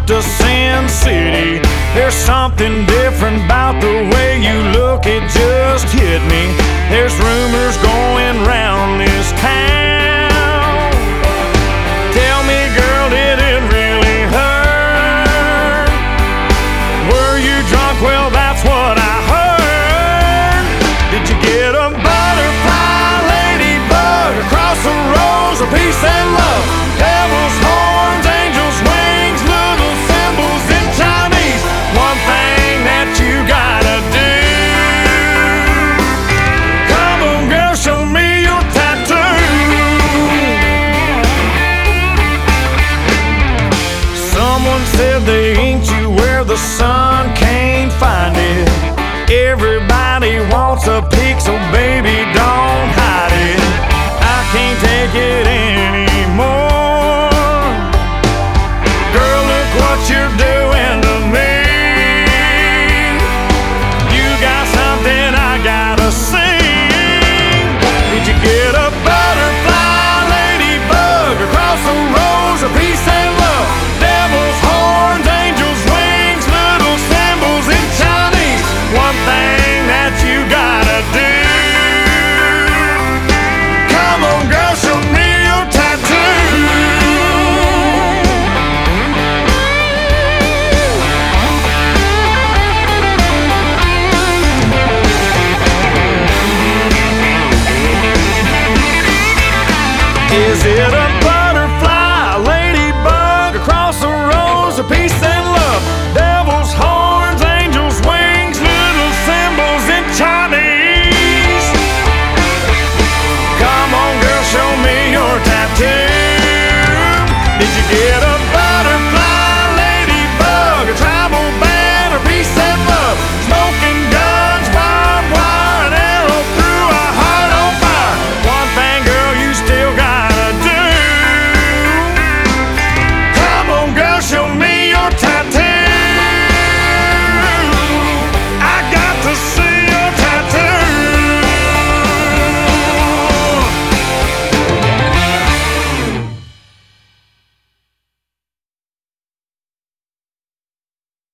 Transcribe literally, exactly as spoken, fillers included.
up to Sin City. There's something different about the way you look, it just hit me. There's rumors going round this town. Tell me, girl, did it really hurt? Were you drunk? Well, that's what I heard. Did you get a butterfly, ladybug, across the rose of peace and love? Devil's horns, angels' wings, little symbols in Chinese. One thing that you gotta do. Come on, girl, show me your tattoo. Someone said they inked you where the sun can't find it. Everybody wants a peek, so baby, don't hide it. I can't take it anymore. Girl, look what you're doing to me. You got something I gotta sing. Did you get a butterfly, ladybug, across the rose of peace and love? Devil's horns, angels' wings, little symbols in Chinese. One thing that you gotta do. Come on, girl, show me your tattoo. Is it a